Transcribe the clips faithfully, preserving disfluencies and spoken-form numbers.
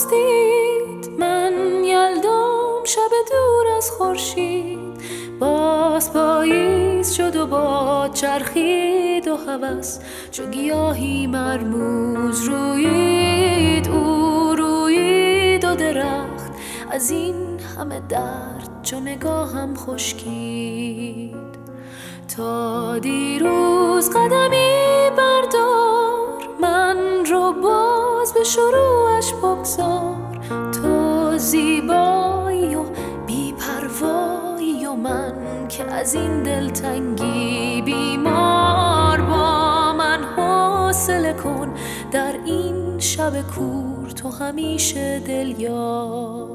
بستید، من یلدام شب دور از خورشید. باز پاییز شد و باد چرخید و هوس چو گیاهی مرموز رویید. او رویید و درخت از این همه درد چو نگاهم خشکید. تا دیروز قدمی بردار، من رو باز به شروعش بگذار. تو زیبایی و بی‌پروایی و من که از این دلتنگی بیمار. با من حوصله کن در این شب کور، تو همیشه دلیار.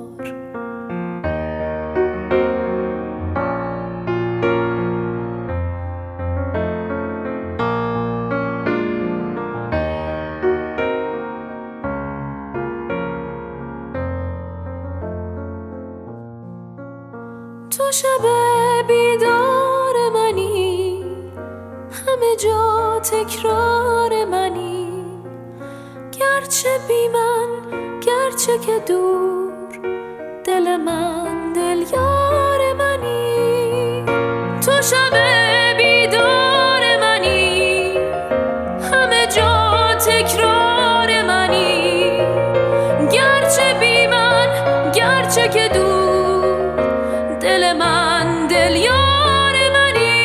تو شب بیدار منی، همه جا تکرار منی. گرچه بی من، گرچه که دور، دل من دل یار منی. تو شب بیدار منی، همه جا تکرار منی. گرچه بی من، گرچه که دور، دل من دل یار منی.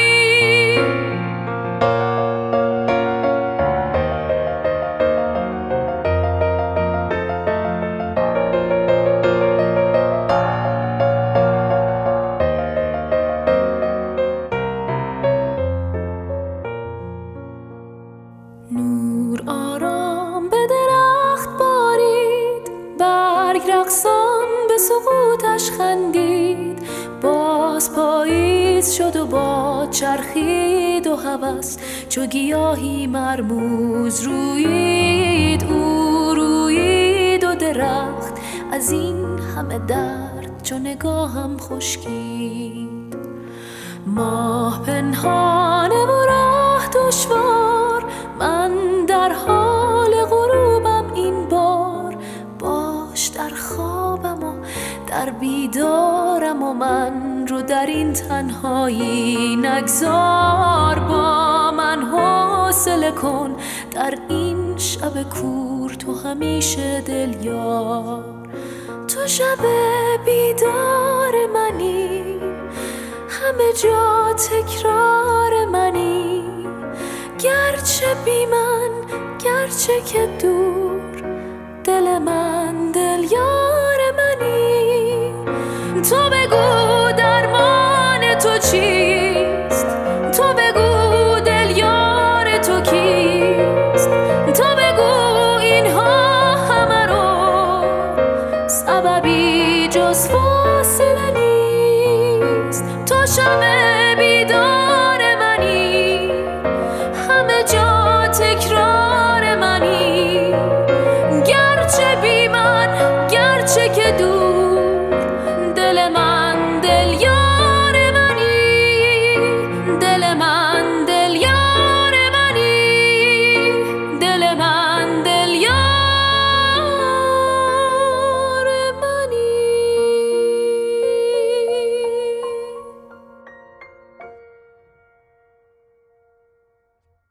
نور آرام به درخت بارید، برگ رقصان به سقوطش خندید. باز پاییز شد و باد چرخید و هوس چو گیاهی مرموز رویید. او رویید و درخت از این همه درد چو نگاهم خشکید. ماه پنهانه و راه دشوار، من در حال غروبم این بار. باش در خوابم و در بیدارم و من رو در این تنهایی نگذار. با من حوصله کن در این شب کور، تو همیشه دلیار. تو شب بیدار منی، همه جا تکرار منی. گرچه بی من، گرچه که دور، دل من دل یار منی. تو بگو درمان تو چیست، تو بگو دل یار تو کیست. تو بگو اینها همه رو سببی جز فاصله نیست. تو شب